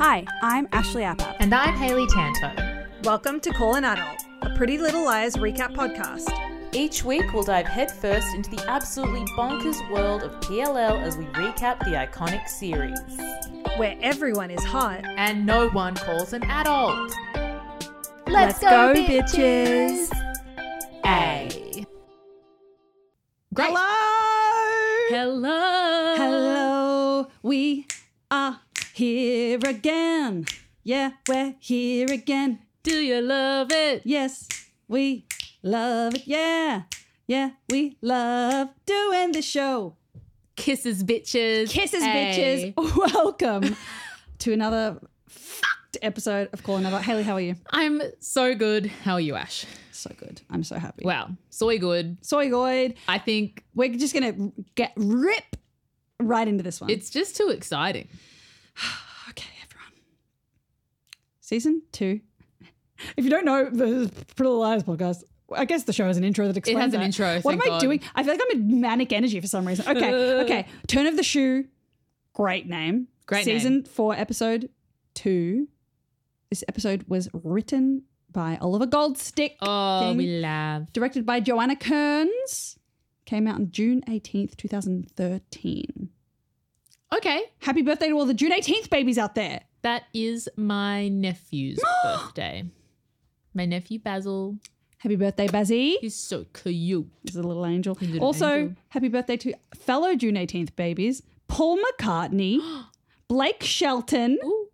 Hi, I'm Ashley Appap. And I'm Hayley Tanto. Welcome to Call an Adult, a Pretty Little Liars recap podcast. Each week we'll dive headfirst into the absolutely bonkers world of PLL as we recap the iconic series. Where everyone is hot. And no one calls an adult. Let's go, bitches! A. Great. Hello! Hello. Hello! We are here again. Yeah, we're here again. Do you love it? Yes, we love it. Yeah, we love doing the show. Kisses, bitches. Kisses, A. bitches. Welcome to another fucked episode of Call Another. Hayley, how are you? I'm so good. How are you, Ash? So good. I'm so happy. Wow. Soy good. Soy good. I think We're just going to rip right into this one. it's just too exciting. Okay, everyone. Season 2. If you don't know the Pretty Little Liars podcast, I guess the show has an intro that explains It has an that. intro, What am thank I God. doing? I feel like I'm in manic energy for some reason. Okay. Turn of the Shoe. Great name. Great Season name. 4, episode 2. This episode was written by Oliver Goldstick. Oh, King. we love. Directed by Joanna Kearns. Came out on June 18th, 2013. Okay. Happy birthday to all the June 18th babies out there. That is my nephew's birthday. My nephew Basil. Happy birthday, Bazzy. He's so cute. He's a little angel. He's a little Also, angel. happy birthday to fellow June 18th babies, Paul McCartney, Blake Shelton, Ooh.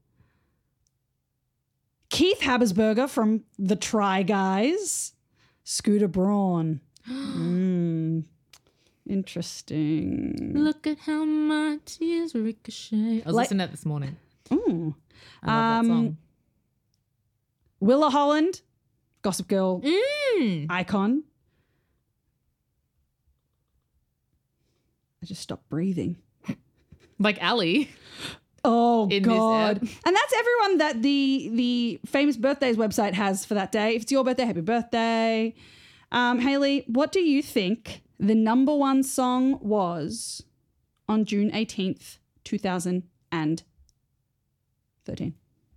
Keith Habersberger from The Try Guys, Scooter Braun. Interesting. Look at how my tears ricochet. I was Like- listening to that this morning. Ooh. I love that song. Willa Holland, Gossip Girl Mm. icon. I just stopped breathing. Like Ali. Oh, In this God. app. And that's everyone that the famous birthdays website has for that day. If it's your birthday, happy birthday. Hayley, what do you think the number one song was on June 18th, 2013?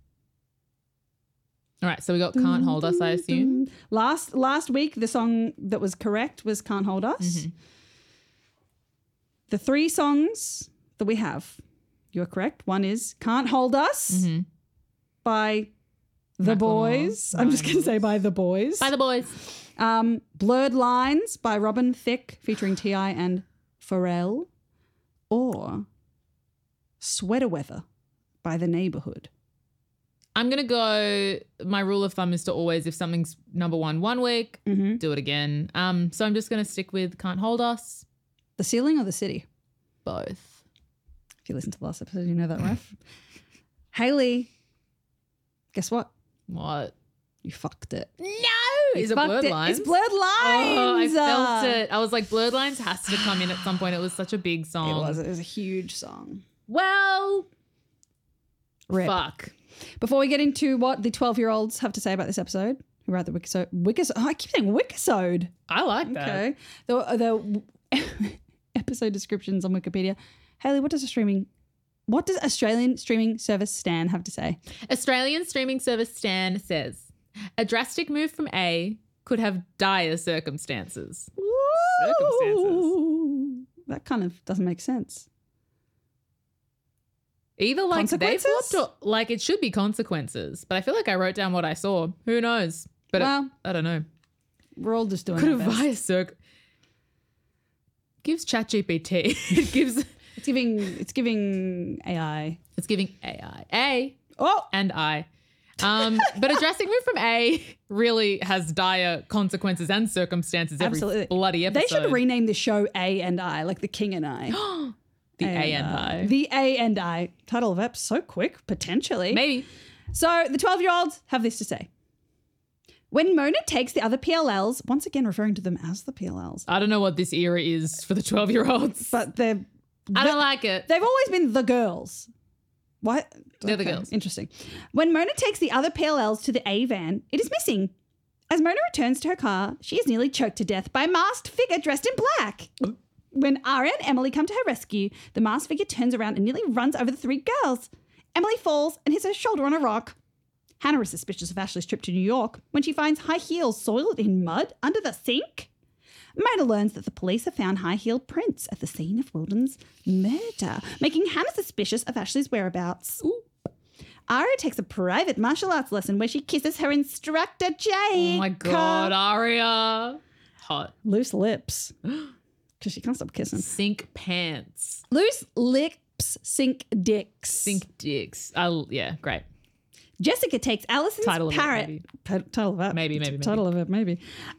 All right, so we got Can't Hold Us, I assume. Last week, the song that was correct was Can't Hold Us. Mm-hmm. The 3 songs that we have, you're correct. One is Can't Hold Us Mm-hmm. by The Macklemore, Boys. I'm just going to say by The Boys. By the boys. Blurred Lines by Robin Thicke featuring T.I. and Pharrell. Or Sweater Weather by The Neighborhood. I'm going to go, my rule of thumb is to always, if something's number one week, do it again. So I'm just going to stick with Can't Hold Us. The Ceiling or The City? Both. If you listen to the last episode, you know that ref. Hayley, guess what? What? You fucked it. No! You Is it fucked Blurred Lines? It's Blurred Lines. Oh, I felt it. I was like, Blurred Lines has to come in at some point. It was such a big song. It was a huge song. Well, Rip. fuck. Before we get into what the 12-year-olds have to say about this episode, who wrote the Wikisode. Oh, I keep saying Wikisode. I like that. Okay. The episode descriptions on Wikipedia. Hayley, what does Australian streaming service Stan have to say? Australian streaming service Stan says, a drastic move from A could have dire circumstances. Ooh, that kind of doesn't make sense. Either like they Consequences? flopped or like it should be consequences. But I feel like I wrote down what I saw. Who knows? But Well, I don't know. we're all just doing Could our have best. via gives ChatGPT. It's giving AI. It's giving AI. A Oh, and I. But a drastic move from A really has dire consequences and circumstances every Absolutely. bloody episode. they should rename the show A and I, like the King and I. the A and I. The A and I. Title of ep so quick, potentially. Maybe. So the 12-year-olds have this to say. When Mona takes the other PLLs, once again referring to them as the PLLs, I don't know what this era is for the 12-year-olds. but I don't like it. they've always been the girls. What? They're the girls. Interesting. When Mona takes the other PLLs to the A van, it is missing. As Mona returns to her car, she is nearly choked to death by a masked figure dressed in black. When Aria and Emily come to her rescue, the masked figure turns around and nearly runs over the 3 girls. Emily falls and hits her shoulder on a rock. Hannah is suspicious of Ashley's trip to New York when she finds high heels soiled in mud under the sink. Mona learns that the police have found high-heeled prints at the scene of Wilden's murder, making Hannah suspicious of Ashley's whereabouts. Ooh. Aria takes a private martial arts lesson where she kisses her instructor, Jake. Oh my God, Aria. Hot. Loose lips. Because she can't stop kissing. Sink pants. Loose lips, sink dicks. Sink dicks. Yeah, great. Jessica takes Alison's Title of it, parrot. maybe. Title of it. Maybe. Title of it, maybe.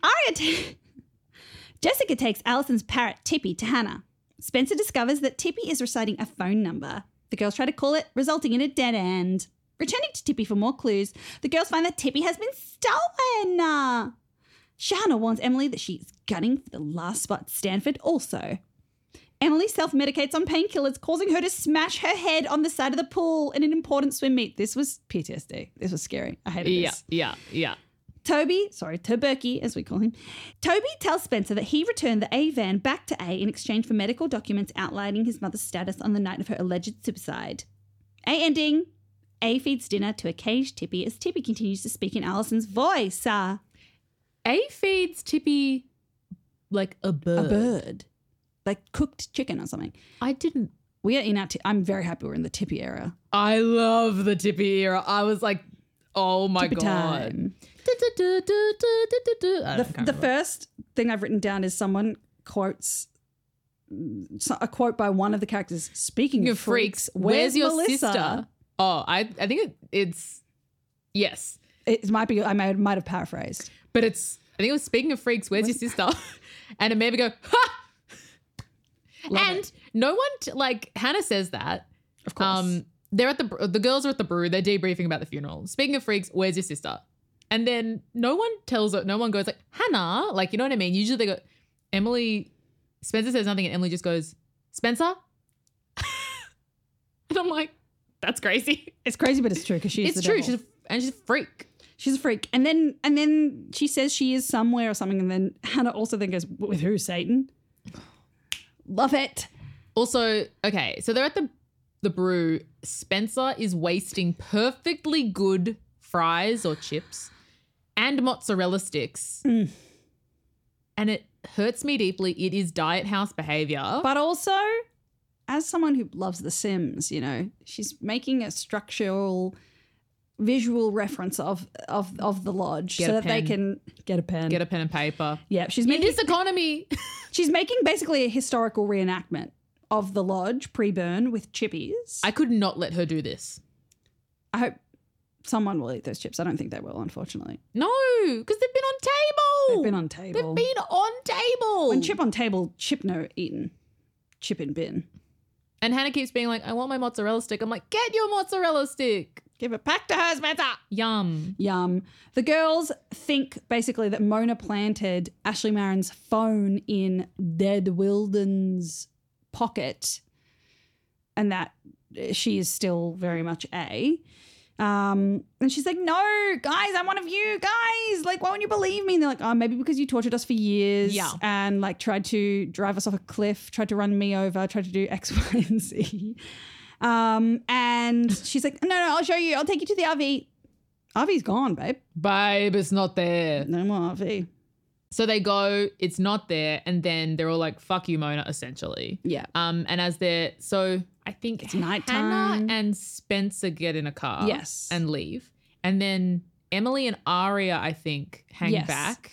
Jessica takes Alison's parrot, Tippy, to Hannah. Spencer discovers that Tippy is reciting a phone number. The girls try to call it, resulting in a dead end. Returning to Tippy for more clues, the girls find that Tippy has been stolen. Shana warns Emily that she's gunning for the last spot at Stanford also. Emily self-medicates on painkillers, causing her to smash her head on the side of the pool in an important swim meet. This was PTSD. This was scary. I hated this. Yeah. Turberky, as we call him. Toby tells Spencer that he returned the A van back to A in exchange for medical documents outlining his mother's status on the night of her alleged suicide. A ending. A feeds dinner to a caged Tippy as Tippy continues to speak in Alison's voice. A feeds Tippy like a bird. A bird. Like cooked chicken or something. I didn't. We are in our I'm very happy we're in the Tippy era. I love the Tippy era. I was like, oh my Tippy God. time. The first thing I've written down is someone quotes a quote by one of the characters. Speaking of freaks, where's your Melissa? sister? Oh, I think it's yes. It might be. I might have paraphrased, but I think it was speaking of freaks. Where's your sister? And it made me go ha. And no one Hannah says that. Of course. They're at the girls are at the brew. They're debriefing about the funeral. Speaking of freaks, where's your sister? And then no one goes like, Hannah, like, you know what I mean? Usually they go, Spencer says nothing and Emily just goes, Spencer? And I'm like, that's crazy. It's crazy, but it's true because she's the devil. It's true. She's a freak. She's a freak. And then she says she is somewhere or something. And then Hannah also then goes, with who, Satan? Love it. Also, okay, so they're at the brew. Spencer is wasting perfectly good fries or chips and mozzarella sticks. And it hurts me deeply. It is diet house behavior. But also, as someone who loves The Sims, you know, she's making a structural visual reference of the lodge so that they can get a pen. Get a pen and paper. Yeah, she's in making this economy. She's making basically a historical reenactment of the lodge pre-burn with chippies. I could not let her do this. I hope someone will eat those chips. I don't think they will, unfortunately. No, because they've been on table. They've been on table. They've been on table. When chip on table, chip no eaten. Chip in bin. And Hannah keeps being like, I want my mozzarella stick. I'm like, get your mozzarella stick. Give it back to her, Spencer. Yum. The girls think basically that Mona planted Ashley Marin's phone in dead Wilden's pocket and that she is still very much A. And she's like, no, guys, I'm one of you guys. Like, why won't you believe me? And they're like, oh, maybe because you tortured us for years and like tried to drive us off a cliff, tried to run me over, tried to do X, Y, and Z. And she's like, no, I'll show you. I'll take you to the RV. RV's gone, babe. Babe, it's not there. No more RV. So they go, it's not there. And then they're all like, fuck you, Mona, essentially. Yeah. And as I think it's nighttime. Hannah and Spencer get in a car. Yes. And leave. And then Emily and Aria, I think, hang back.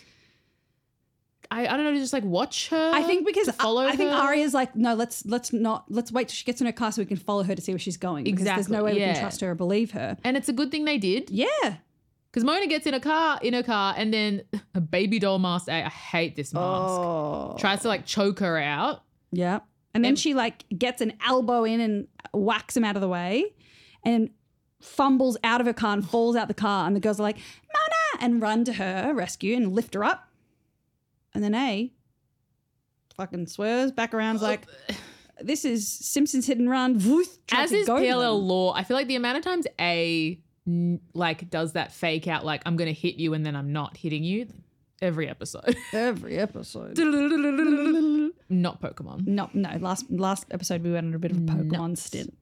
I don't know, to just like watch her. I think because follow I think her. Aria's like, no, let's wait till she gets in her car so we can follow her to see where she's going. Because there's no way we can trust her or believe her. And it's a good thing they did. Yeah. Because Mona gets in her car, and then a baby doll mask. I hate this mask. Tries to like choke her out. Yeah. And then she like gets an elbow in and whacks him out of the way and fumbles out of her car and falls out the car. And the girls are like, Mona, and run to her rescue and lift her up. And then A fucking swerves back around, like, this is Simpsons Hit and Run. As is PLL law, I feel like the amount of times A like does that fake out, like I'm going to hit you and then I'm not hitting you. Every episode. Every episode. Not Pokemon. No. Last episode we went on a bit of a Pokemon stint.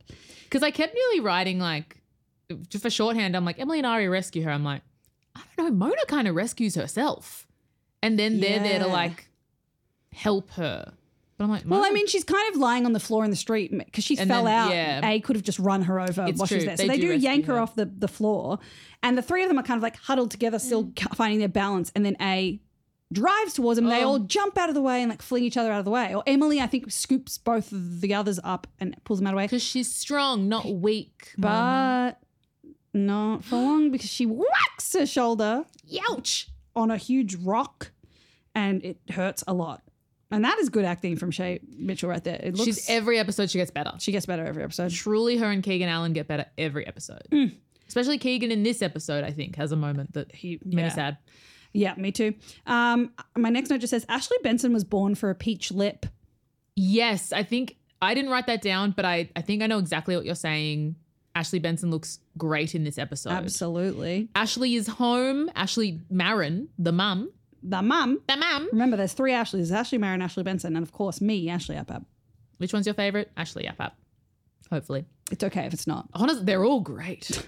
Because I kept nearly writing like, just for shorthand, I'm like, Emily and Ari rescue her. I'm like, I don't know, Mona kind of rescues herself. And then they're there to Yeah. like help her. But I'm like, Well, I Mona- mean, she's kind of lying on the floor in the street because she And fell then, out. yeah. A could have just run her over It's while she was true. there. So They they do do rescue yank her her. off the floor. And the three of them are kind of like huddled together, still finding their balance. And then A drives towards them. They Oh. all jump out of the way and like fling each other out of the way. Or Emily, I think, scoops both of the others up and pulls them out of the way. because she's strong, not weak. Mona. But not for long because she whacks her shoulder Youch. on a huge rock and it hurts a lot. And that is good acting from Shay Mitchell right there. It looks, She's every episode she gets better. she gets better every episode. Truly, her and Keegan Allen get better every episode. Mm. Especially Keegan in this episode, I think, has a moment that made me sad. Yeah, me too. My next note just says Ashley Benson was born for a peach lip. Yes, I think I didn't write that down, but I think I know exactly what you're saying. Ashley Benson looks great in this episode. Absolutely. Ashley is home. Ashley Marin, the mum. The mum. The mum. Remember, there's three Ashleys. There's Ashley Marin, Ashley Benson, and of course me, Ashley Appap. Which one's your favorite? Ashley Yapap. Hopefully. It's okay if it's not. Honestly, they're all great.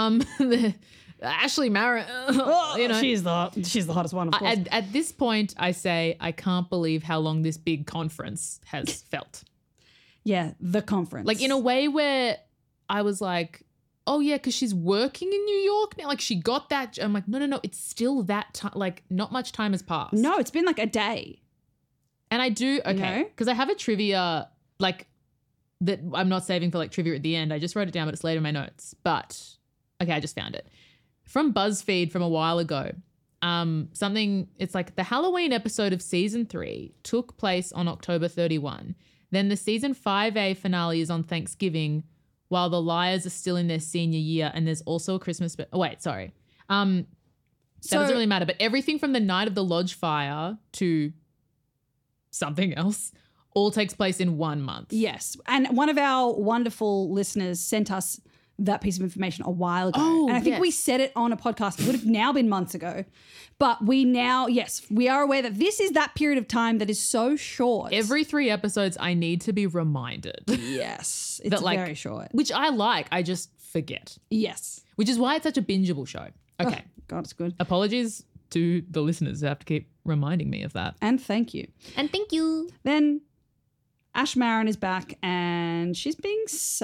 Ashley Marin, you know. she's the hottest one, of course. At this point, I say I can't believe how long this big conference has felt. Yeah, the conference. Like in a way where I was like, oh yeah, because she's working in New York now. Like she got that. I'm like, no, it's still that time. Like not much time has passed. No, it's been like a day. And I do, okay, No? because I have a trivia like that I'm not saving for like trivia at the end. I just wrote it down, but it's later in my notes. But okay, I just found it. From BuzzFeed from a while ago. It's like the Halloween episode of season 3 took place on October 31. Then the season 5A finale is on Thanksgiving while the Liars are still in their senior year. And there's also a Christmas. That doesn't really matter. But everything from the night of the lodge fire to something else all takes place in 1 month. Yes. And one of our wonderful listeners sent us that piece of information a while ago. Oh, and I think yes. we said it on a podcast. It would have now been months ago. But we now, yes, we are aware that this is that period of time that is so short. Every 3 episodes, I need to be reminded. Yes. It's That, like, very short. Which I like. I just forget. Yes. Which is why it's such a bingeable show. Okay. Oh, God, it's good. Apologies to the listeners who have to keep reminding me of that. And thank you. And thank you. Then Ash Marin is back and she's being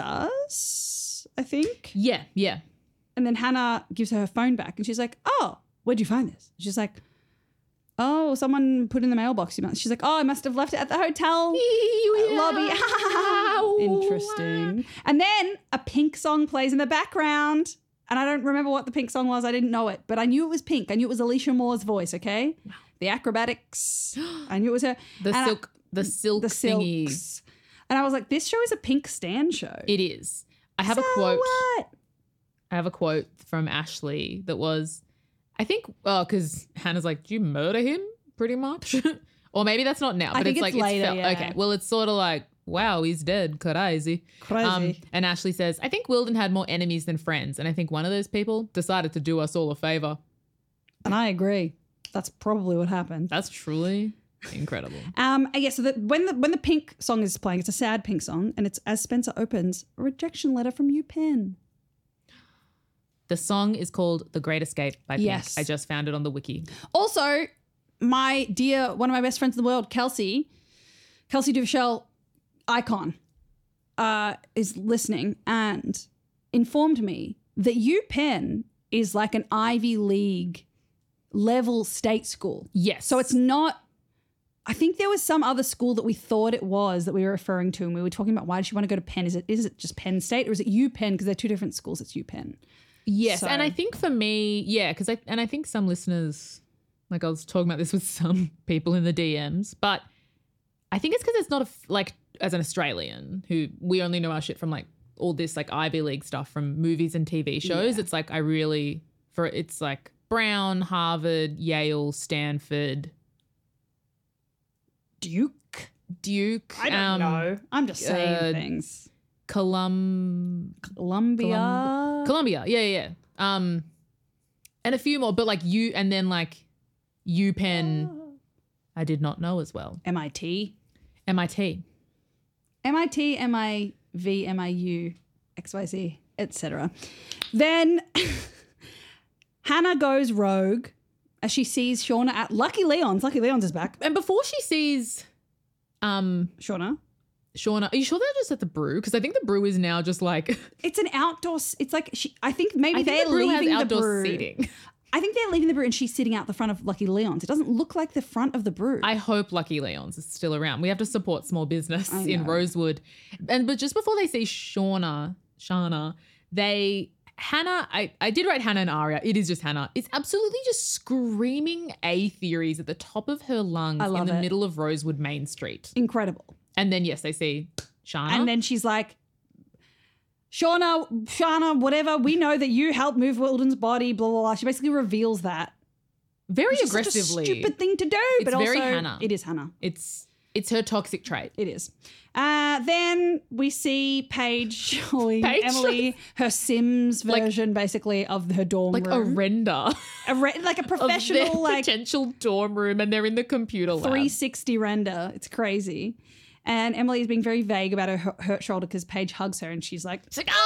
sus, I think. Yeah. And then Hannah gives her phone back and she's like, oh, where'd you find this? She's like, oh, someone put in the mailbox. She's like, oh, I must have left it at the hotel lobby. Interesting. And then a Pink song plays in the background. And I don't remember what the Pink song was. I didn't know it. But I knew it was Pink. I knew it was Alicia Moore's voice, okay? Wow. The acrobatics. I knew it was her. The And silk the thingy. silks. And I was like, this show is a Pink stan show. It is. I have a So quote. what? I have a quote from Ashley that was, I think, because Hannah's like, "Did you murder him?" Pretty much, or maybe that's not now. But I think it's like it's later, yeah. okay. Well, it's sort of like, wow, he's dead, crazy. Crazy. And Ashley says, I think Wilden had more enemies than friends, and I think one of those people decided to do us all a favor. And I agree. That's probably what happened. That's truly incredible. So when the Pink song is playing, it's a sad Pink song, and it's as Spencer opens, a rejection letter from UPenn. The song is called "The Great Escape" by Pink. Yes. I just found it on the wiki. Also, my dear, one of my best friends in the world, Kelsey Duvachel, icon, is listening and informed me that UPenn is like an Ivy League level state school. Yes. So it's not, I think there was some other school that we thought it was that we were referring to, and we were talking about why does she want to go to Penn? Is it just Penn State or is it UPenn? Because they're two different schools. It's UPenn. Yes, So- and I think for me, yeah, because I think some listeners, like I was talking about this with some people in the DMs, but I think it's because it's not like as an Australian who we only know our shit from like all this like Ivy League stuff from movies and TV shows. Yeah. It's like it's like Brown, Harvard, Yale, Stanford, Duke? I don't know. I'm just saying things. Columbia. Yeah. And a few more, but like and then like UPenn, I did not know as well. MIT, MIT. MIV, MIU. XYZ, etc. Then Hannah goes rogue as she sees Shauna at Lucky Leon's. Lucky Leon's is back. And before she sees Shauna. Shauna, are you sure they're just at the brew? Because I think the brew is now just like It's an outdoor. It's like I think maybe I think they're the brew has leaving the outdoor brew. seating. I think they're leaving the brew and she's sitting out the front of Lucky Leon's. It doesn't look like the front of the brew. I hope Lucky Leon's is still around. We have to support small business I in know. Rosewood. But just before they see Shana, Hannah, I did write Hannah and Aria. It is just Hannah. It's absolutely just screaming A theories at the top of her lungs I love in the it. middle of Rosewood Main Street. Incredible. And then, yes, they see Shana. And then she's like, Shauna, whatever, we know that you helped move Wilden's body, blah, blah, blah. She basically reveals that. very Which is aggressively. such a stupid thing to do. But It's very also, Hannah. It is Hannah. It's her toxic trait. It is. Then we see Paige showing Paige? Emily her Sims version, basically, of her dorm Like a room. render Like a of their professional, like potential dorm room, and they're in the computer lab. 360 render. It's crazy. And Emily is being very vague about her hurt shoulder because Paige hugs her and she's like, She's like,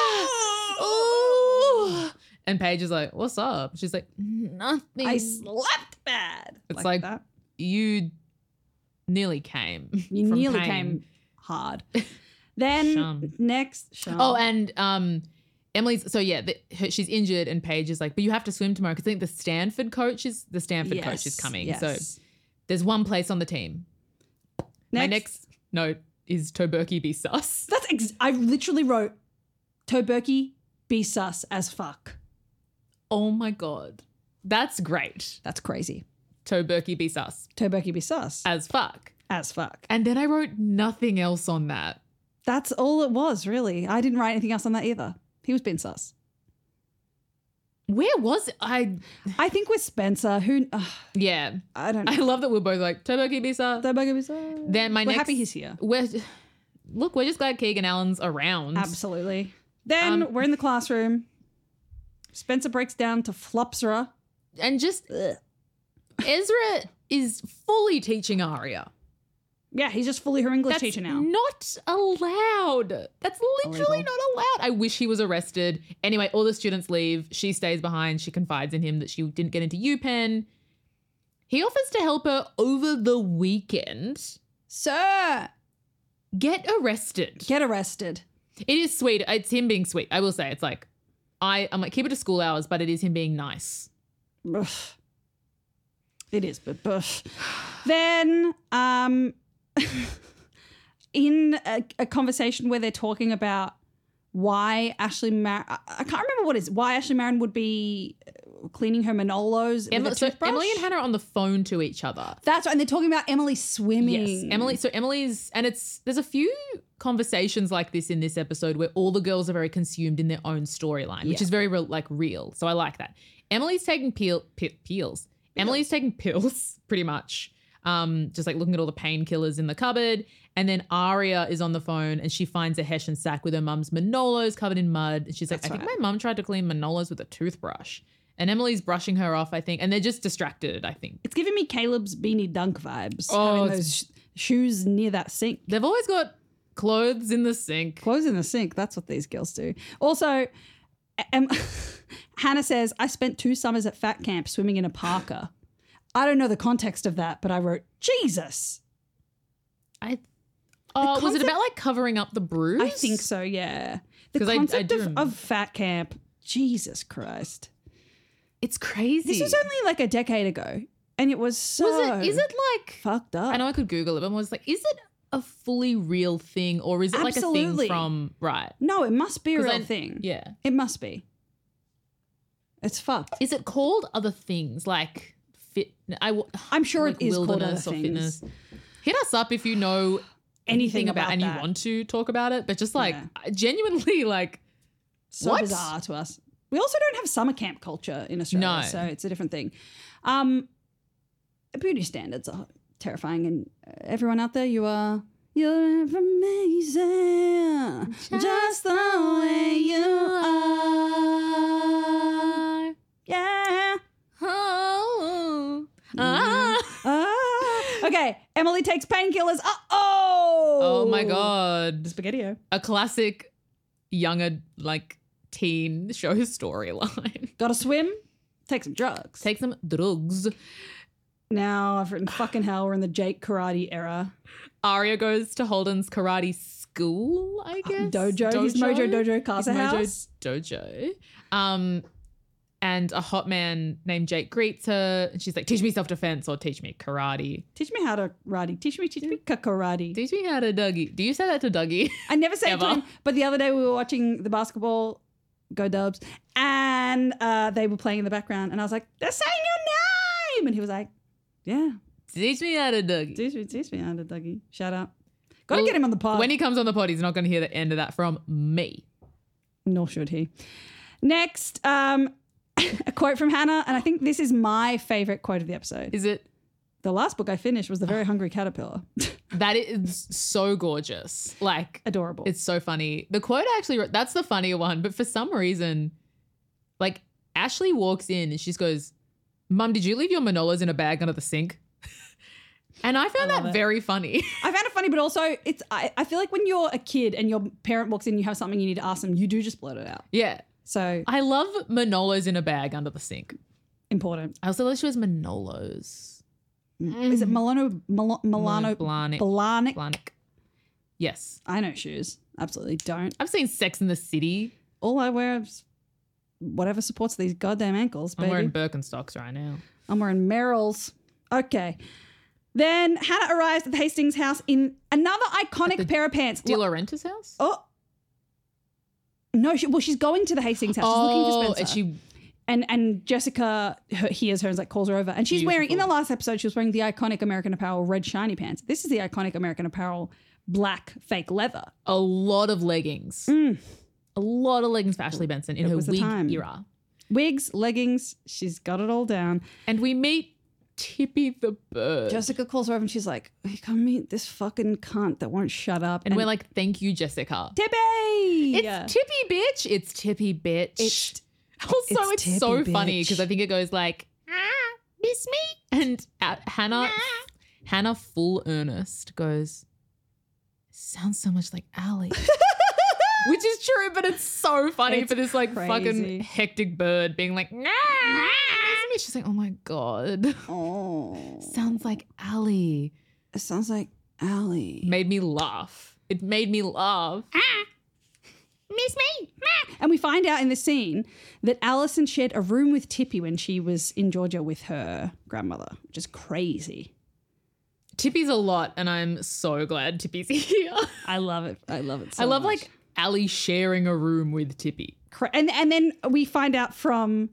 ooh. And Paige is like, what's up? She's like, nothing. I slapped bad. It's like that. You nearly came. You from nearly pain. came hard. Then Shum. next, Shum. Oh, and Emily's, so yeah, she's injured and Paige is like, but you have to swim tomorrow because I think the Stanford coach is coming. Yes. So there's one place on the team. My next note is Toberky be sus. That's I literally wrote Toberky be sus as fuck. Oh my God. That's great. That's crazy. Toberky be sus. Toberky be sus As fuck. as fuck. And then I wrote nothing else on that. That's all it was, really. I didn't write anything else on that either. He was being sus. Where was it? I think with Spencer, who Yeah. I don't know. I love that we're both like, Toberky be sus. Toberky be sus. Then my We're next. happy he's here. We're just glad Keegan Allen's around. Absolutely. Then we're in the classroom. Spencer breaks down to Flopsera. And just Ezra is fully teaching Aria. Yeah, he's just fully her English That's teacher now. not allowed. That's literally Illegal. not allowed. I wish he was arrested. Anyway, all the students leave. She stays behind. She confides in him that she didn't get into UPenn. He offers to help her over the weekend. Sir, Get arrested. get arrested. It is sweet. It's him being sweet. I will say it's like, I'm like, keep it to school hours, but it is him being nice. Ugh. It is, but then in a conversation where they're talking about why Ashley I can't remember why Ashley Marin would be cleaning her Manolos with a toothbrush. Emily and Hannah are on the phone to each other. That's right, and they're talking about Emily swimming. Yes, Emily. So Emily's, and there's a few conversations like this in this episode where all the girls are very consumed in their own storyline, which Yeah. is very real. So I like that. Emily's taking pills. Emily's taking pills pretty much. Just like looking at all the painkillers in the cupboard. And then Aria is on the phone and she finds a Hessian sack with her mum's Manolos covered in mud. And she's like, That's I think right. my mum tried to clean Manolos with a toothbrush. And Emily's brushing her off, I think. And they're just distracted, I think. It's giving me Caleb's beanie dunk vibes. Oh, having it's- those shoes near that sink. They've always got clothes in the sink. Clothes in the sink. That's what these girls do. Also, Hannah says, I spent 2 summers at Fat Camp swimming in a parka. I don't know the context of that, but I wrote, Jesus. Was it concept- about like covering up the bruise? I think so, yeah. The 'Cause I concept do of remember. Fat Camp, Jesus Christ. It's crazy. This was only like a decade ago, and it was so Is it like, fucked up. I know I could Google it, but I was like, is it a fully real thing or is it like a Absolutely. thing from, right? No, it must be a 'Cause real I- thing. Yeah. It must be. It's fucked. Is it called other things like I'm sure like it is called other wilderness or things. fitness? Hit us up if you know anything about and that. you want to talk about it, but just like Yeah. genuinely like So what? bizarre to us. We also don't have summer camp culture in Australia, No. so it's a different thing. Beauty standards are terrifying, and everyone out there, you're amazing, just the way you are. Yeah. Oh. Okay, Emily takes painkillers. Oh my God. Spaghetti-O. A classic younger, like teen show storyline. Gotta swim, take some drugs. Take some drugs. Now I've written fucking hell, we're in the Jake karate era. Arya goes to Holden's karate school, I guess. Dojo. His Mojo Dojo Casa House. Dojo. And a hot man named Jake greets her and she's like, teach me self-defense or teach me karate. Teach me how to karate. Teach me karate. Teach me how to Dougie. Do you say that to Dougie? I never say it to Ever. him, but the other day we were watching the basketball, go Dubs, and they were playing in the background and I was like, they're saying your name. And he was like, yeah. Teach me how to Dougie. Teach me how to Dougie. Shut up. Gotta get him on the pod. When he comes on the pod, he's not going to hear the end of that from me. Nor should he. Next, a quote from Hannah, and I think this is my favorite quote of the episode. Is it? The last book I finished was The Very Hungry Caterpillar. That is so gorgeous. Like, Adorable. it's so funny. The quote I actually wrote, that's the funnier one, but for some reason, like, Ashley walks in and she goes, Mum, did you leave your Manolos in a bag under the sink? And I found that very funny. I found it funny, but also I feel like when you're a kid and your parent walks in and you have something you need to ask them, you do just blurt it out. Yeah. So I love Manolos in a bag under the sink. important. I also thought she was Manolos. Is it Milano? Blahnik. Blahnik? Yes. I know shoes. Absolutely don't. I've seen Sex in the City. All I wear is whatever supports these goddamn ankles, baby. I'm wearing Birkenstocks right now. I'm wearing Merrell's. Okay. Then Hannah arrives at the Hastings house in another iconic pair of pants. De Laurentiis house? Oh. No, she's going to the Hastings house. She's looking for Spencer. And Jessica hears her and calls her over. And she's wearing, in the last episode, she was wearing the iconic American Apparel red shiny pants. This is the iconic American Apparel black fake leather. A lot of leggings. A lot of leggings for Ashley Benson in her wig era. Wigs, leggings, she's got it all down. And we meet Tippy the bird. Jessica calls her over and she's like, hey, come meet this fucking cunt that won't shut up. And we're like, thank you, Jessica. Tippy! It's Tippy, bitch. It's Tippy, bitch. Also, it's Tippy, so bitch. funny because I think it goes like, miss me? And Hannah, full earnest, goes, sounds so much like Allie. Which is true, but it's so funny It's for this crazy. fucking hectic bird being like, nah. She's like, oh my God. Oh. Sounds like Allie. It sounds like Allie. Made me laugh. It made me laugh. Miss me. And we find out in the scene that Alison shared a room with Tippy when she was in Georgia with her grandmother, which is crazy. Tippy's a lot, and I'm so glad Tippy's here. I love it. I love it so I love much. like Allie sharing a room with Tippy. And then we find out from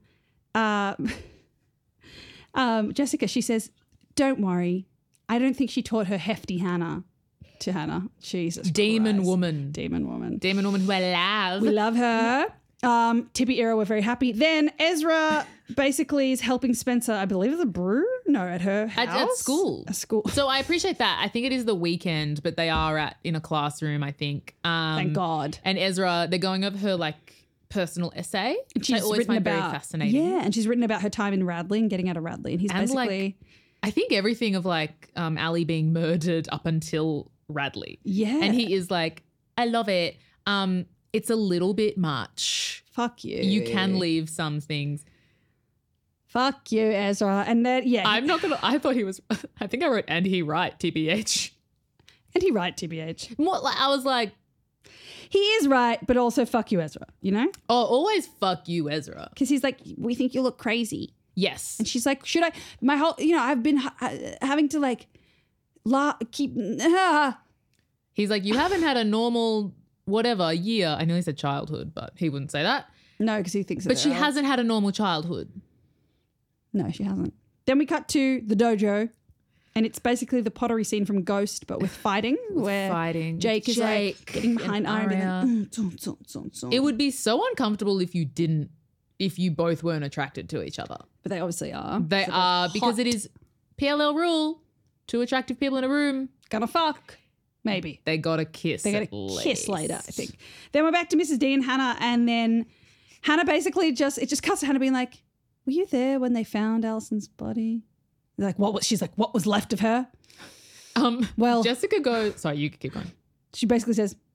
Jessica, she says, don't worry. I don't think she taught her hefty Hannah to Hannah. Jesus Demon Christ. woman. Demon woman. Demon woman who I love. We love her. Tippy era, we're very happy. Then Ezra basically is helping Spencer, I believe, at the brew? No, at her house. At school. At school. So I appreciate that. I think it is the weekend, but they are in a classroom, I think. Thank God. And Ezra, they're going over her personal essay, which I always find very fascinating. Yeah, and she's written about her time in Radley and getting out of Radley. And he's basically... I think everything of Allie being murdered up until Radley. Yeah. And he is like, I love it. It's a little bit much. Fuck you. You can leave some things. Fuck you, Ezra. And then, yeah. I'm not going to, I thought he was, I think I wrote, and he right, TBH. And he right, TBH. I was like. He is right, but also fuck you, Ezra, you know? Oh, always fuck you, Ezra. Because he's like, we think you look crazy. Yes. And she's like, should I? My whole, I've been having to keep. He's like, you haven't had a normal whatever year. I know he said childhood, but he wouldn't say that. No, because he thinks. But she hasn't had a normal childhood. No, she hasn't. Then we cut to the dojo, and it's basically the pottery scene from Ghost, but with fighting, where Jake is getting behind Iron. It would be so uncomfortable if you both weren't attracted to each other. But they obviously are. They are because it is PLL rule. Two attractive people in a room. Gonna fuck. Maybe. They got to kiss. They got to kiss later, I think. Then we're back to Mrs. D and Hannah, and then Hannah basically just cuts to Hannah being like, were you there when they found Alison's body? She's like, what was left of her? Well, Jessica goes, sorry, you can keep going. She basically says,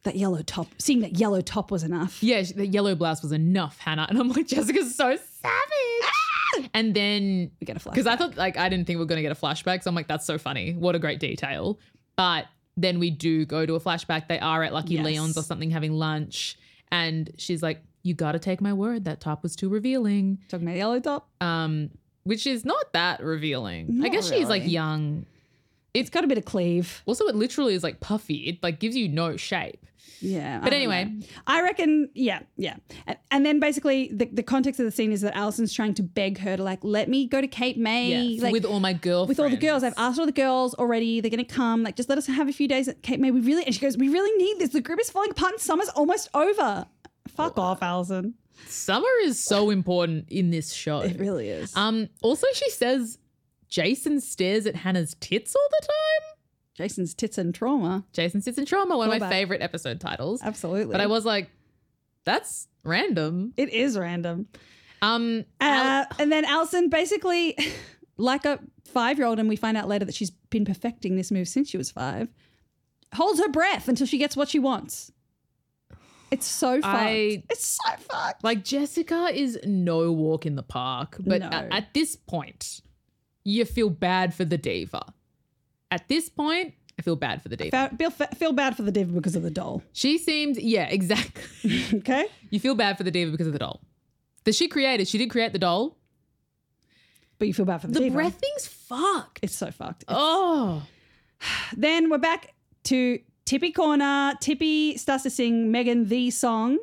That yellow top. Seeing that yellow top was enough. Yeah, the yellow blouse was enough, Hannah. And I'm like, Jessica's so savage. And then We get a flashback. because I thought I didn't think we were going to get a flashback. So I'm like, that's so funny. What a great detail. But then we do go to a flashback. They are at Lucky Yes. Leon's or something having lunch. And she's like, you got to take my word. That top was too revealing. Talking about yellow top. Which is not that revealing. I Not guess she's like really. young. It's got a bit of cleave. Also, it literally is like puffy. It like gives you no shape. Yeah. But I don't anyway. know. I reckon, yeah. And then basically the context of the scene is that Alison's trying to beg her to like, let me go to Cape May. Yeah, Like, with all my girlfriends. with all the girls. I've asked all the girls already. They're going to come. Like, just let us have a few days at Cape May. And she goes, we really need this. The group is falling apart and summer's almost over. Fuck off, Alison. Summer is so important in this show. It really is. Also, she says Jason stares at Hannah's tits all the time. Jason's tits and trauma. Jason sits in trauma, one of my Callback. favorite episode titles. Absolutely. But I was like, that's random. It is random. Al- And then Alison basically, like a 5-year-old, and we find out later that she's been perfecting this move since she was 5, holds her breath until she gets what she wants. It's so fucked. It's so fucked. like Jessica is no walk in the park, but No. at this point, you feel bad for the diva. At this point, I feel bad for the diva. Feel bad for the diva because of the doll. She seemed, yeah, exactly. Okay? You feel bad for the diva because of the doll. She did create the doll. But you feel bad for the The diva. breathing's fucked. It's so fucked. Oh. Then we're back to Tippy Corner. Tippy starts to sing Megan the song.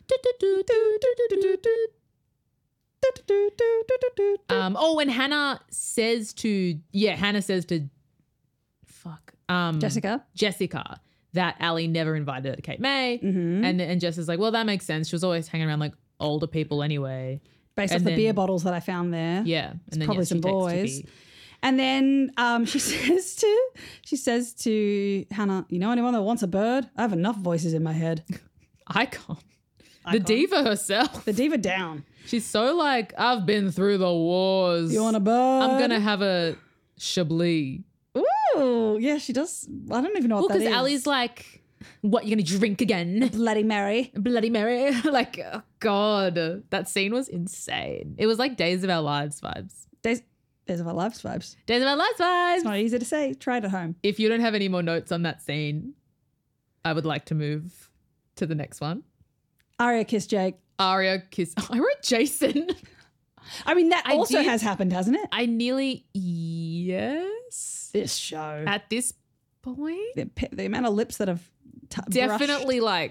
And Hannah says to Jessica that Ali never invited her to Cape May. Mm-hmm. And Jess is like, well, that makes sense. She was always hanging around like older people anyway. Based And off the then- beer bottles that I found there. Yeah. And then probably yes, some she takes boys. Tippy. And then she says to Hannah, you know anyone that wants a bird? I have enough voices in my head. Icon. The Icon. diva herself. The diva down. She's so like, I've been through the wars. You want a bird? I'm going to have a Chablis. Ooh, yeah, she does. I don't even know Well, what that because is. Ali's like, what, you're going to drink again? Bloody Mary. Bloody Mary. Like, oh God. That scene was insane. It was like Days of Our Lives vibes. Days of Our Lives vibes. Days of Our Lives vibes. It's not easy to say. Try it at home. If you don't have any more notes on that scene, I would like to move to the next one. Arya kissed Jake. Arya kiss. I wrote Jason. I mean, that I also did- has happened, hasn't it? I nearly, yes. This show. At this point, The amount of lips that have definitely like,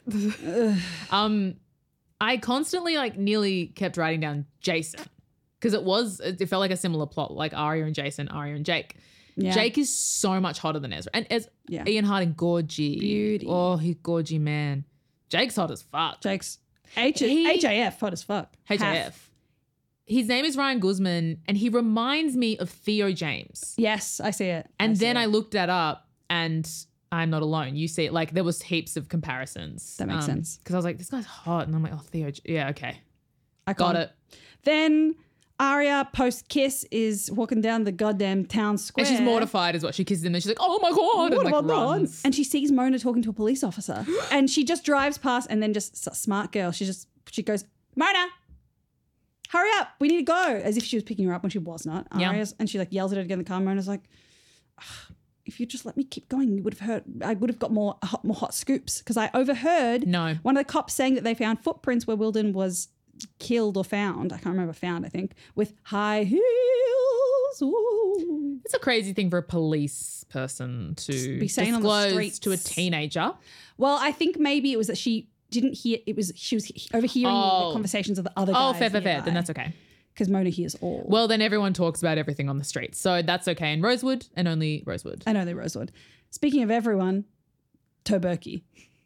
I constantly like nearly kept writing down Jason because it felt like a similar plot, like Arya and Jason, Arya and Jake. Yeah. Jake is so much hotter than Ezra. And Yeah. Ian Harding, gorgy. Beauty. Oh, he's gorgy, man. Jake's hot as fuck. Jake's He- HAF, hot as fuck. HAF. Half. His name is Ryan Guzman, and he reminds me of Theo James. Yes, I see it. And see then it. I looked that up, and I'm not alone. You see it, like there was heaps of comparisons. That makes sense. Because I was like, this guy's hot, and I'm like, oh, Theo. Yeah, okay, I got can't- it. Then Arya post kiss is walking down the goddamn town square. And she's mortified as well. She kisses him, and she's like, oh my god, What and about like that? runs. And she sees Mona talking to a police officer, and she just drives past, and then just smart girl. She goes, Mona, hurry up, we need to go, as if she was picking her up when she was not. Yeah. Arya's, and she like yells at her to get in the car. Mona's like, "Ugh, if you just let me keep going, you would have heard. I would have got more hot scoops because I overheard No. one of the cops saying that they found footprints where Wilden was killed or found. I can't remember found. I think with high heels. Ooh. It's a crazy thing for a police person to Be saying on the disclose streets. to a teenager. Well, I think maybe it was that she didn't hear. She was overhearing Oh. the conversations of the other Oh, guys. fair. Then that's okay. Because Mona hears all. Well, then everyone talks about everything on the street. So that's okay in Rosewood and only Rosewood. I know they're Rosewood. Speaking of everyone, Toberky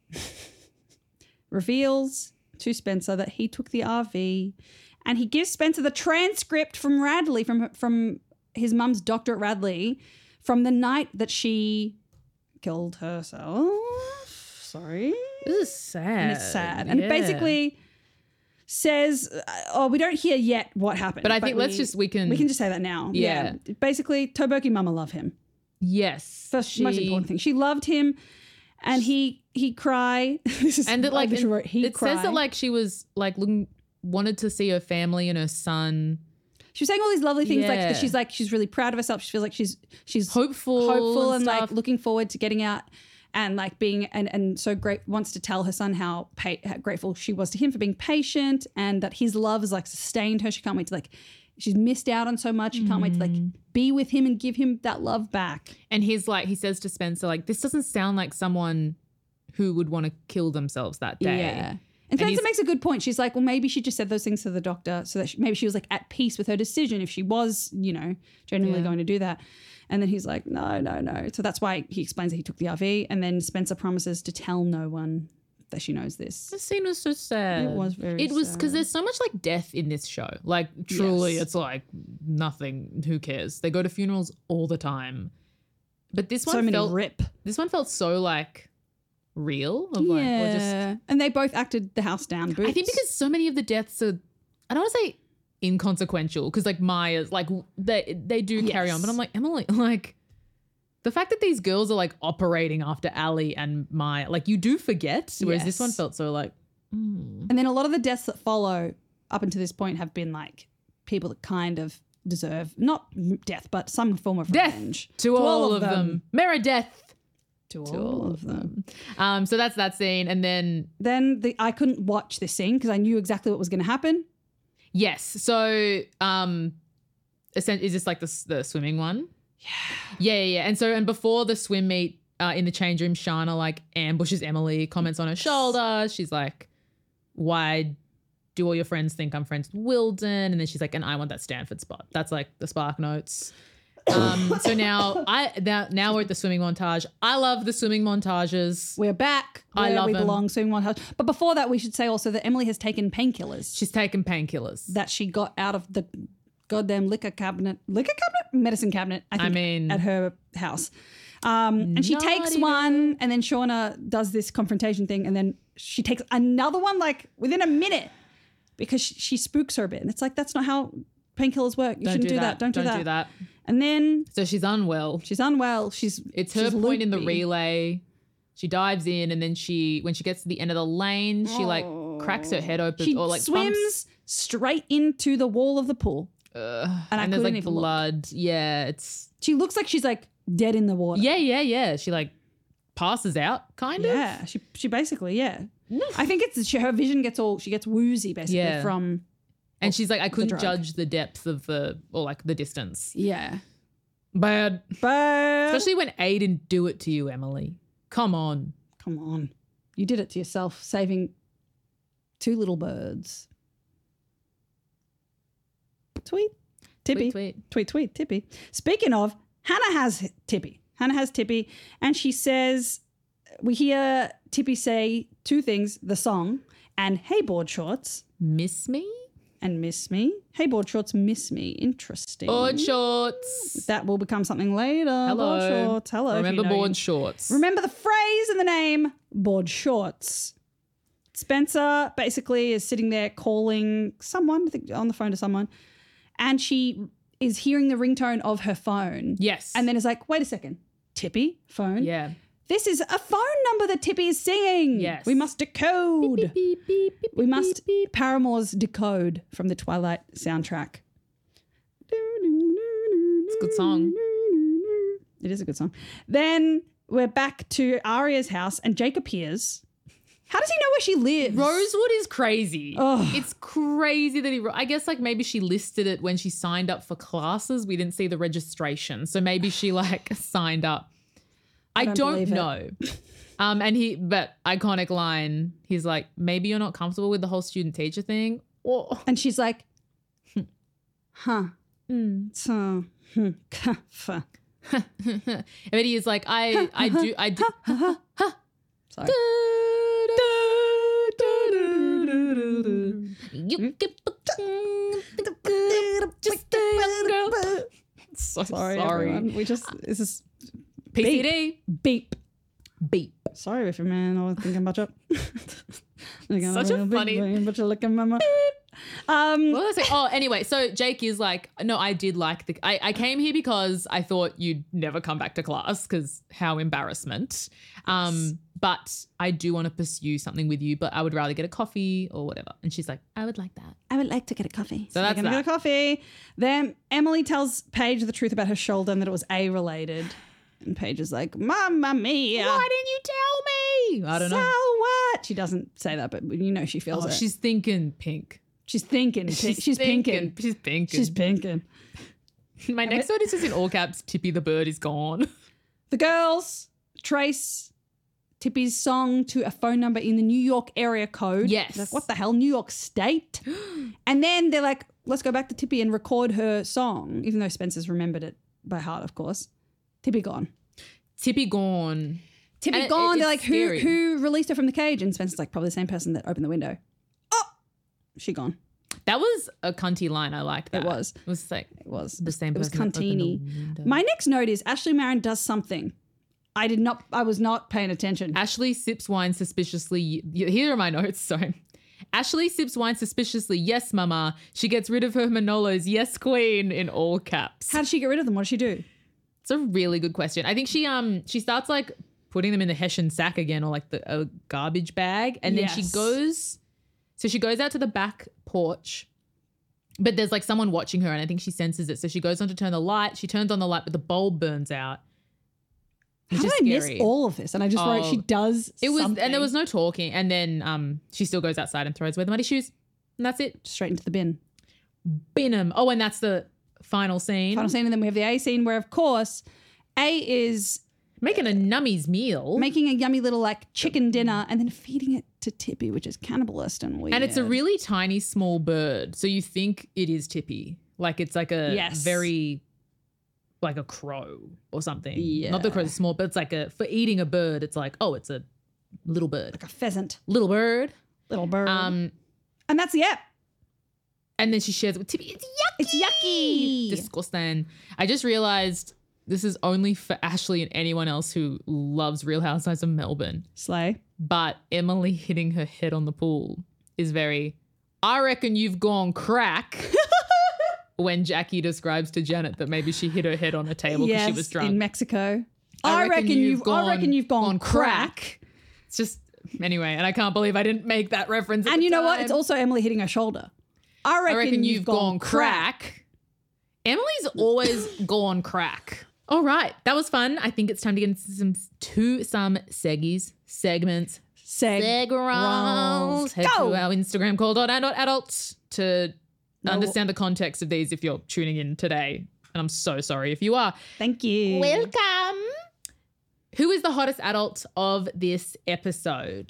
reveals to Spencer that he took the RV, and he gives Spencer the transcript from Radley, from his mum's doctor at Radley, from the night that she killed herself. Sorry. This is sad. And it's sad. And Yeah. basically says, we don't hear yet what happened. But I think we can just say that now. Yeah. Basically, Toberky mama love him. Yes. First, most important thing. She loved him. And he cry. This is And that like literally wrote, he it cry. says that like she was like wanted to see her family and her son. She was saying all these lovely things, like Yeah. that she's really proud of herself. She feels like she's Hopeful and like stuff. looking forward to getting out and like being and so great, wants to tell her son how grateful she was to him for being patient, and that his love has like sustained her. She can't wait to like, she's missed out on so much. She can't wait to like be with him and give him that love back. And he's like, he says to Spencer, like, this doesn't sound like someone who would want to kill themselves that day. Yeah. And Spencer makes a good point. She's like, well, maybe she just said those things to the doctor so that maybe she was like at peace with her decision if she was, you know, genuinely going to do that. And then he's like, no. So that's why he explains that he took the RV. And then Spencer promises to tell no one that she knows this. The scene was so sad. It was very It was because sad. there's so much like death in this show. Like truly, Yes. it's like nothing. Who cares? They go to funerals all the time. But this one So many felt rip. This one felt so like real. Of like, or just, And they both acted the house down. Boots. I think because so many of the deaths are, I don't want to say inconsequential because like Maya's like they do carry on, but I'm like, Emily, like the fact that these girls are like operating after Ali and Maya, like you do forget, whereas this one Yes. felt so like, And then a lot of the deaths that follow up until this point have been like people that kind of deserve not death, but some form of death revenge. to all of them. Meredith. To all of them. So that's that scene. And then, I couldn't watch this scene because I knew exactly what was going to happen. yes. So, is this like the swimming one? Yeah. And before the swim meet in the change room, Shana like ambushes Emily, comments on her shoulder. She's like, why do all your friends think I'm friends with Wilden? And then she's like, and I want that Stanford spot. That's like the Spark Notes. So now we're at the swimming montage. I love the swimming montages. We're back I where love we them. belong, swimming montage. But before that, we should say also that Emily has taken painkillers She's taken painkillers. that she got out of the goddamn medicine cabinet, I think, at her house. And she takes one, and then Shauna does this confrontation thing, and then she takes another one like within a minute because she spooks her a bit. And it's like, that's not how painkillers work. You shouldn't do that. Don't do that. And then So she's unwell. she's unwell. It's her point in the relay. She dives in, and then when she gets to the end of the lane, she like cracks her head open She or like swims bumps. straight into the wall of the pool. And I there's couldn't like even look. blood. Yeah, it's She looks like she's like dead in the water. yeah. She like passes out, kind of. Yeah, she basically, yeah. I think it's her vision she gets woozy basically from. And she's like, I couldn't drug. judge the depth of the distance. Yeah. Bad. But Especially when A didn't do it to you, Emily. Come on. come on. You did it to yourself, saving two little birds. Tweet. Tippy. Tweet. Tippy. Speaking of, Hannah has Tippy. And she says, we hear Tippy say two things, the song and hey, board shorts. Miss me? And miss me. Hey, board shorts, miss me. Interesting. Board shorts. That will become something later. Hello. Board shorts. Hello. if Remember you know board shorts. Remember the phrase and the name, board shorts. Spencer basically is sitting there calling someone, I think on the phone to someone, and she is hearing the ringtone of her phone. Yes. And then is like, wait a second, Tippy, phone? Yeah. This is a phone number that Tippy is singing. Yes. We must decode. Beep, beep, beep, beep, We must beep, beep. Paramore's Decode from the Twilight soundtrack. It's a good song. It is a good song. Then we're back to Aria's house and Jake appears. How does he know where she lives? Rosewood is crazy. Ugh. It's crazy that I guess like maybe she listed it when she signed up for classes. We didn't see the registration. So maybe she like signed up. I don't don't believe it. know. But iconic line, he's like, maybe you're not comfortable with the whole student teacher thing. Oh. And she's like, huh. So, And then he is like, I do. sorry. You get just a girl. So Sorry, sorry. everyone. This is PCD. beep. Beep. Sorry if your man always thinking about you. Such a funny- But you're looking, mama. What was I saying? Oh, anyway, so Jake is like, no, I did like I came here because I thought you'd never come back to class because how embarrassment. But I do want to pursue something with you, but I would rather get a coffee or whatever. And she's like, I would like that. I would like to get a coffee. So that's going to get a coffee. Then Emily tells Paige the truth about her shoulder and that it was A-related. And Paige is like, Mamma mia. Why didn't you tell me? I don't know. So what? She doesn't say that, but you know she feels it. She's thinking pink. She's thinking. She's pinking. She's pinking. She's pinking. My next notice is in all caps, Tippy the bird is gone. The girls trace Tippy's song to a phone number in the New York area code. Yes. Like, what the hell? New York State? And then they're like, let's go back to Tippy and record her song, even though Spencer's remembered it by heart, of course. Tippy gone. Tippy gone. Tippy gone. They're like, scary. who released her from the cage? And Spencer's like, probably the same person that opened the window. Oh, she gone. That was a cunty line. I liked that. It was. It was like It was. the same It was person that opened the cuntini. window. My next note is Ashley Marin does something. I was not paying attention. Ashley sips wine suspiciously. Here are my notes. Sorry. Ashley sips wine suspiciously. Yes, mama. She gets rid of her Manolos. Yes, queen, in all caps. How did she get rid of them? What did she do? It's a really good question. I think she starts like putting them in the Hessian sack again or like a garbage bag. And then she Yes. goes out to the back porch, but there's like someone watching her and I think she senses it. So she goes on to turn the light. She turns on the light, but the bulb burns out. How Which did is I miss scary. all of this? And I just wrote she does It was, something. and there was no talking. And then she still goes outside and throws away the muddy shoes. And that's it. straight into the bin. Binham. Oh, and that's the final scene. Final scene, and then we have the A scene where, of course, A is Making a nummy's meal. making a yummy little like chicken dinner and then feeding it to Tippy, which is cannibalist and weird. And it's a really tiny, small bird. So you think it is Tippy. Like it's like a Yes. very, like a crow or something. Yeah. Not the crow's small, but it's like for eating a bird, it's like, oh, it's a little bird. like a pheasant, Little bird. little bird. And And that's the app. then she shares it with Tippy. It's yucky. It's yucky. Disgusting. I just realized this is only for Ashley and anyone else who loves Real Housewives of Melbourne. Slay. But Emily hitting her head on the pool is very, I reckon you've gone crack. When Jackie describes to Janet that maybe she hit her head on a table because she was drunk. in Mexico. I reckon you've gone crack. It's just, anyway, and I can't believe I didn't make that reference. At And the you know what? time. It's also Emily hitting her shoulder. I reckon you've gone crack. Emily's always gone crack. All right, that was fun. I think it's time to get into some segments. Seg rolls. Head Go. to our Instagram called @and.adult to understand the context of these if you're tuning in today. And I'm so sorry if you are. Thank you. Welcome. Who is the hottest adult of this episode?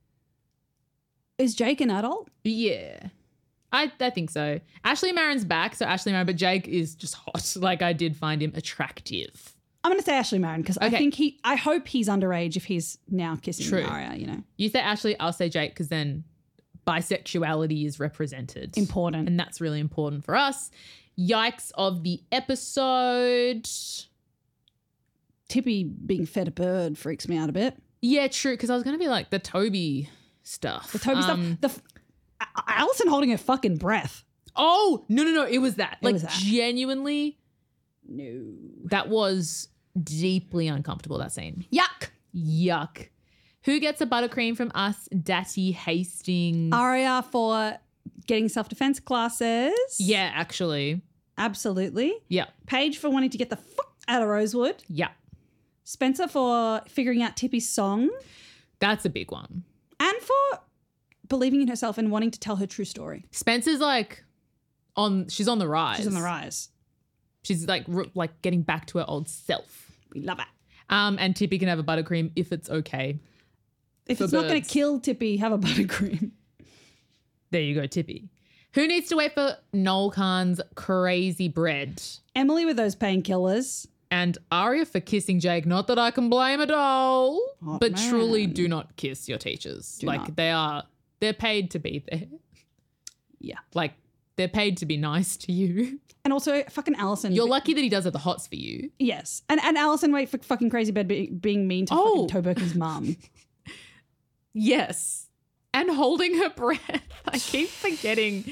Is Jake an adult? Yeah. I think so. Ashley Marin's back, so Ashley Marin, but Jake is just hot. Like I did find him attractive. I'm going to say Ashley Marin because Okay. I hope he's underage if he's now kissing True. Aria, you know. You say Ashley, I'll say Jake because then bisexuality is represented. Important. And that's really important for us. Yikes of the episode. Tippy being fed a bird freaks me out a bit. Yeah, true. Because I was going to be like the Toby stuff. The Toby stuff. Alison holding her fucking breath. Oh, no. It was that. was that. Genuinely, No. that was deeply uncomfortable, that scene. Yuck. Yuck. Who gets a buttercream from us? Datty Hastings. Aria for getting self-defense classes. Yeah, actually. Absolutely. Yeah. Paige for wanting to get the fuck out of Rosewood. Yeah. Spencer for figuring out Tippy's song. That's a big one. And for believing in herself and wanting to tell her true story. Spencer's like she's on the rise. She's on the rise. She's like getting back to her old self. We love it. And Tippy can have a buttercream if it's okay. If For it's not going birds. to kill Tippy, have a buttercream. There you go, Tippy. Who needs to wait for Noel Khan's crazy bread? Emily with those painkillers. And Aria for kissing Jake. Not that I can blame a doll, Oh, but man. truly do not kiss your teachers. Do like not. they're paid to be there. Yeah. Like they're paid to be nice to you. And also fucking Alison. You're lucky that he does it the hots for you. Yes. And Alison wait for fucking crazy bed being mean to Oh. fucking Toberky's mum. Yes. And holding her breath. I keep forgetting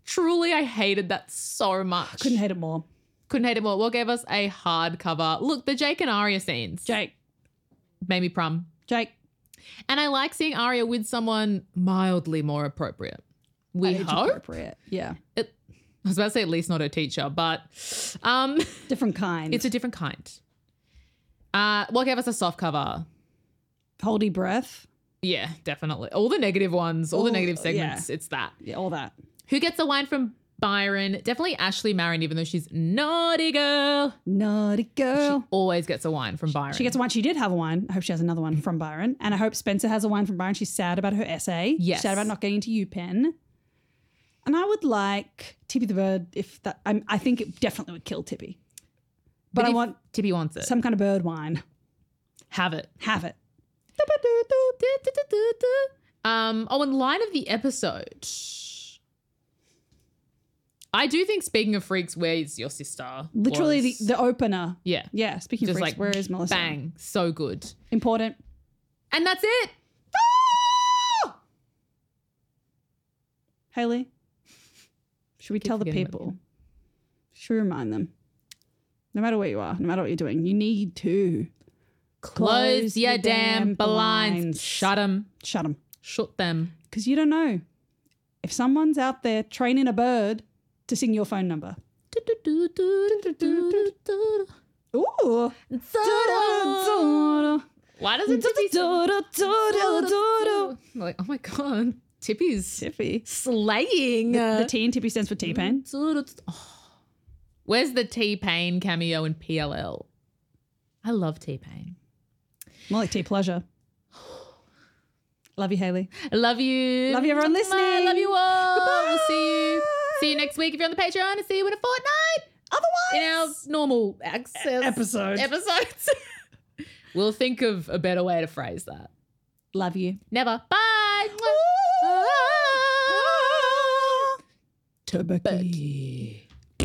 Truly, I hated that so much. Couldn't hate it more. Couldn't hate it more. What gave us a hardcover? Look, the Jake and Arya scenes. Jake. Made me prum. Jake. And I like seeing Arya with someone mildly more appropriate. We Age hope. appropriate. Yeah. I was about to say at least not her teacher, but Different kind. it's a different kind. What gave us a soft cover? Hold your breath. Yeah, definitely. All the negative ones, all the negative segments, it's that. Yeah, all that. Who gets a wine from Byron? Definitely Ashley Marin, even though she's naughty girl. Naughty girl. Always gets a wine from Byron. She gets a wine. She did have a wine. I hope she has another one from Byron. And I hope Spencer has a wine from Byron. She's sad about her essay. Yes. She's sad about not getting into UPenn. And I would like Tippy the bird if that. I think it definitely would kill Tippy. But I if want Tippy wants it. some kind of bird wine. Have it. Have it. And line of the episode. I do think, speaking of freaks, where's your sister? Literally was- the opener. yeah. Yeah. Speaking Just of freaks, like where is Melissa? Bang. So good. Important. And that's it. Haley, should we tell the forgetting people? Should we remind them? No matter where you are, no matter what you're doing, you need to Close your damn blinds. Shut them. Shut them. Shut them. Because you don't know if someone's out there training a bird to sing your phone number. Ooh. Why does it like, oh my God, Tippy's Tippy. slaying. The T in Tippy stands for T-Pain. Where's the T-Pain cameo in PLL? I love T-Pain. More like T-Pleasure. Love you, Haley. I love you. Love you, everyone listening. I love you all. Goodbye. We'll see you next week if you're on the Patreon, and see you in a fortnight. Otherwise, In our normal episodes. We'll think of a better way to phrase that. Love you. Never. Bye. Turkey.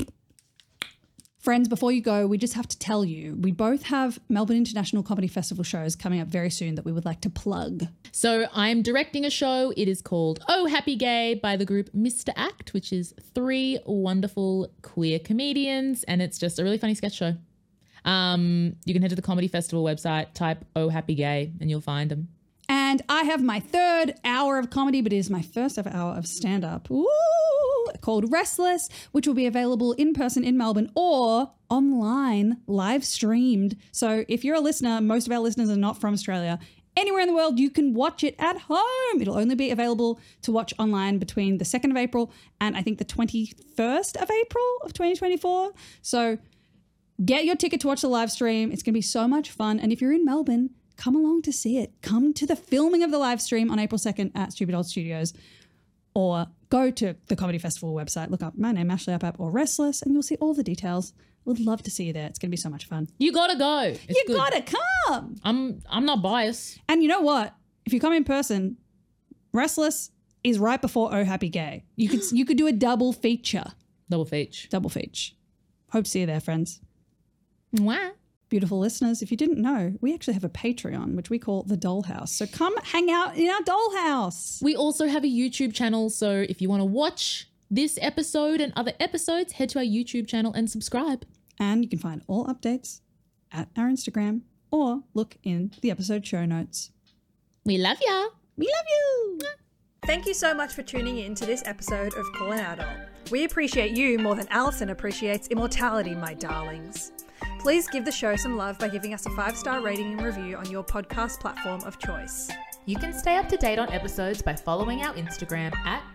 Friends, before you go, we just have to tell you, we both have Melbourne International Comedy Festival shows coming up very soon that we would like to plug. So I'm directing a show. It is called Oh Happy Gay by the group Mr. Act, which is 3 wonderful queer comedians. And it's just a really funny sketch show. You can head to the Comedy Festival website, type Oh Happy Gay, and you'll find them. And I have my 3rd hour of comedy, but it is my first ever hour of stand-up. Ooh, called Restless, which will be available in person in Melbourne or online, live streamed. So if you're a listener, most of our listeners are not from Australia. Anywhere in the world, you can watch it at home. It'll only be available to watch online between the 2nd of April and I think the 21st of April of 2024. So get your ticket to watch the live stream. It's going to be so much fun. And if you're in Melbourne, come along to see it. Come to the filming of the live stream on April 2nd at Stupid Old Studios, or go to the Comedy Festival website, look up my name, Ashley Up or Restless, and you'll see all the details. Would love to see you there. It's going to be so much fun. You gotta go. It's You good. gotta come. I'm not biased. And you know what? If you come in person, Restless is right before Oh Happy Gay. You could do a double feature. Double feature. Double feature. Hope to see you there, friends. Mwah. Beautiful listeners, if you didn't know, we actually have a Patreon, which we call the Dollhouse. So come hang out in our Dollhouse. We also have a YouTube channel, so if you want to watch this episode and other episodes, head to our YouTube channel and subscribe. And you can find all updates at our Instagram or look in the episode show notes. We love ya. We love you. Thank you so much for tuning in to this episode of Call an Adult. We appreciate you more than Alison appreciates immortality, my darlings. Please give the show some love by giving us a 5-star rating and review on your podcast platform of choice. You can stay up to date on episodes by following our Instagram at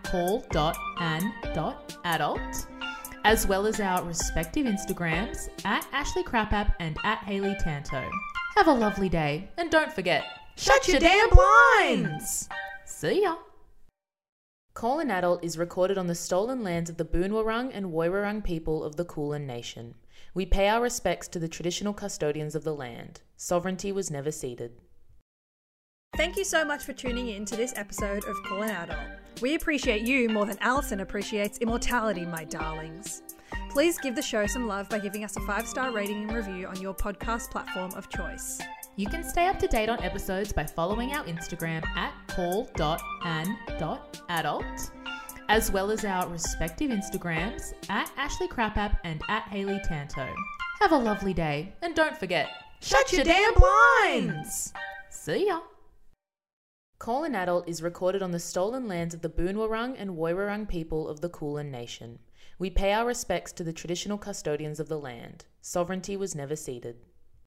call.an.adult, as well as our respective Instagrams at Ashley Crapapp and at Hayley Tanto. Have a lovely day, and don't forget, Shut your damn blinds! see ya! Call an Adult is recorded on the stolen lands of the Boonwurrung and Woiwurrung people of the Kulin Nation. We pay our respects to the traditional custodians of the land. Sovereignty was never ceded. Thank you so much for tuning in to this episode of Call an Adult. We appreciate you more than Alison appreciates immortality, my darlings. Please give the show some love by giving us a 5-star rating and review on your podcast platform of choice. You can stay up to date on episodes by following our Instagram at call.an.adult, as well as our respective Instagrams at Ashley Crapapp and at Hayley Tanto. Have a lovely day, and don't forget, shut your damn blinds! See ya! Call an Adult is recorded on the stolen lands of the Boonwurrung and Woiwurrung people of the Kulin Nation. We pay our respects to the traditional custodians of the land. Sovereignty was never ceded.